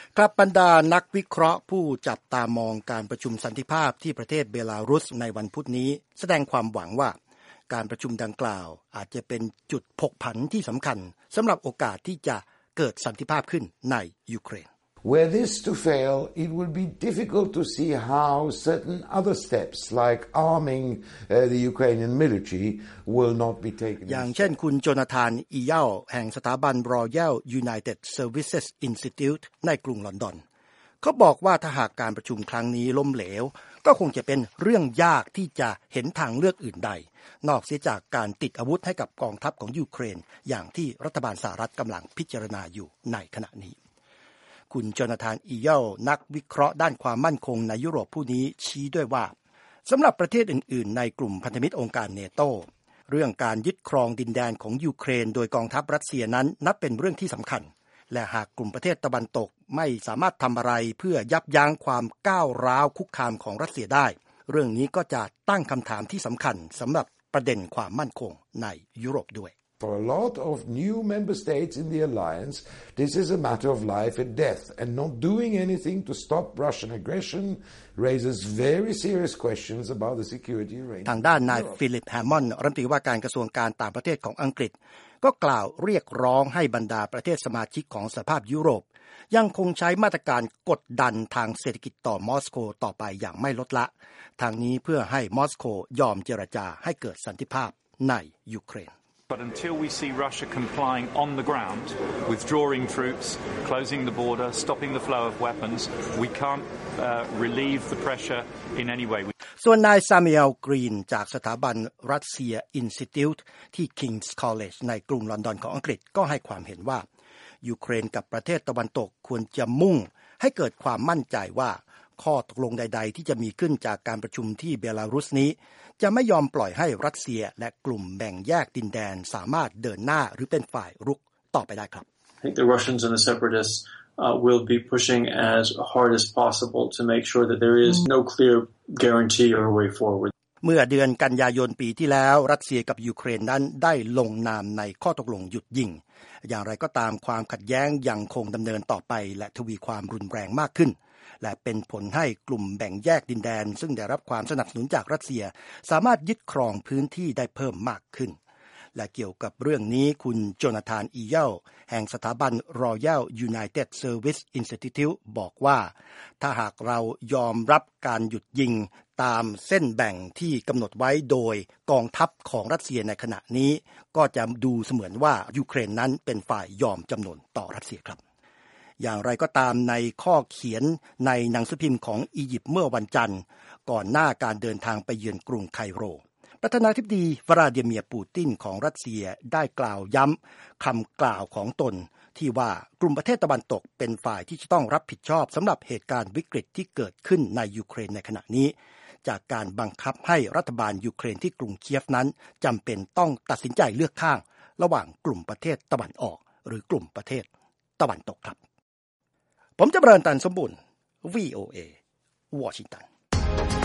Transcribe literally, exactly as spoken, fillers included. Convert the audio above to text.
ครับบรรดานักวิเคราะห์ผู้จับตามองการประชุมสันติภาพที่ประเทศเบลารุสในวันพุธนี้แสดงความหวังว่าการประชุมดังกล่าวอาจจะเป็นจุดพลิกผันที่สำคัญสำหรับโอกาสที่จะเกิดสันติภาพขึ้นในยูเครน Were this to fail, it would be difficult to see how certain other steps like arming uh, the Ukrainian military will not be taken. อย่างเช่นคุณโจนาธานอีเยลแห่งสถาบัน Royal United Services Institute ในกรุงลอนดอนเขาบอกว่าถ้าหากการประชุมครั้งนี้ล้มเหลวก็คงจะเป็นเรื่องยากที่จะเห็นทางเลือกอื่นใดนอกเสียจากการติดอาวุธให้กับกองทัพของยูเครนอย่างที่รัฐบาลสหรัฐกำลังพิจารณาอยู่ในขณะนี้คุณโจนาธานอีเยลนักวิเคราะห์ด้านความมั่นคงในยุโรปผู้นี้ชี้ด้วยว่าสำหรับประเทศอื่นๆในกลุ่มพันธมิตรองค์การเนโตเรื่องการยึดครองดินแดนของยูเครนโดยกองทัพรัสเซียนั้นนับเป็นเรื่องที่สำคัญและหากกลุ่มประเทศตะวันตกไม่สามารถทำอะไรเพื่อยับยั้งความก้าวร้าวคุกคามของรัสเซียได้เรื่องนี้ก็จะตั้งคำถามที่สำคัญสำหรับประเด็นความมั่นคงในยุโรปด้วย For a lot of new member states in the alliance, this is a matter of life and death, and not doing anything to stop Russian aggression raises very serious questions about the security arrangement. ทางด้านนายฟิลิปแฮมมอนด์รัฐมนตรีว่าการกระทรวงการต่างประเทศของอังกฤษก็กล่าวเรียกร้องให้บรรดาประเทศสมาชิกของสหภาพยุโรปยังคงใช้มาตรการกดดันทางเศรษฐกิจต่อมอสโกต่อไปอย่างไม่ลดละทางนี้เพื่อให้มอสโกยอมเจรจาให้เกิดสันติภาพในยูเครน But until we see Russia complying on the ground, withdrawing troops, closing the border, stopping the flow of weapons, we can't uh, relieve the pressure in any way. ส่วนนายซามูเอลกรีนจากสถาบันรัสเซียอินสติทิวต์ที่ King's College ในกรุงลอนดอนของอังกฤษก็ให้ความเห็นว่ายูเครนกับประเทศตะวันตกควรจะมุ่งให้เกิดความมั่นใจว่าข้อตกลงใดๆที่จะมีขึ้นจากการประชุมที่เบลารุสนี้จะไม่ยอมปล่อยให้รัสเซียและกลุ่มแบ่งแยกดินแดนสามารถเดินหน้าหรือเป็นฝ่ายรุกต่อไปได้ครับ I think the Russians and the separatists uh, will be pushing as hard as possible to make sure that there is no clear guarantee or way forward. เมื่อเดือนกันยายนปีที่แล้วรัสเซียกับยูเครนนั้นได้ลงนามในข้อตกลงหยุดยิงอย่างไรก็ตามความขัดแย้งยังคงดำเนินต่อไปและทวีความรุนแรงมากขึ้นและเป็นผลให้กลุ่มแบ่งแยกดินแดนซึ่งได้รับความสนับสนุนจากรัสเซียสามารถยึดครองพื้นที่ได้เพิ่มมากขึ้นและเกี่ยวกับเรื่องนี้คุณโจนาธานอีเยลแห่งสถาบัน Royal United Service Institute บอกว่าถ้าหากเรายอมรับการหยุดยิงตามเส้นแบ่งที่กำหนดไว้โดยกองทัพของรัสเซียในขณะนี้ก็จะดูเสมือนว่ายูเครนนั้นเป็นฝ่ายยอมจำนนต่อรัสเซียครับอย่างไรก็ตามในข้อเขียนในหนังสือพิมพ์ของอียิปต์เมื่อวันจันทร์ก่อนหน้าการเดินทางไปเยือนกรุงไคโรประธานาธิบดีวลาดิเมียร์ปูตินของรัสเซียได้กล่าวย้ำคำกล่าวของตนที่ว่ากลุ่มประเทศตะวันตกเป็นฝ่ายที่จะต้องรับผิดชอบสำหรับเหตุการณ์วิกฤตที่เกิดขึ้นในยูเครนในขณะนี้จากการบังคับให้รัฐบาลยูเครนที่กรุงเคียฟนั้นจำเป็นต้องตัดสินใจเลือกข้างระหว่างกลุ่มประเทศตะวันออกหรือกลุ่มประเทศตะวันตกครับผมจำเริญตันสมบูรณ์ วี โอ เอ วอชิงตัน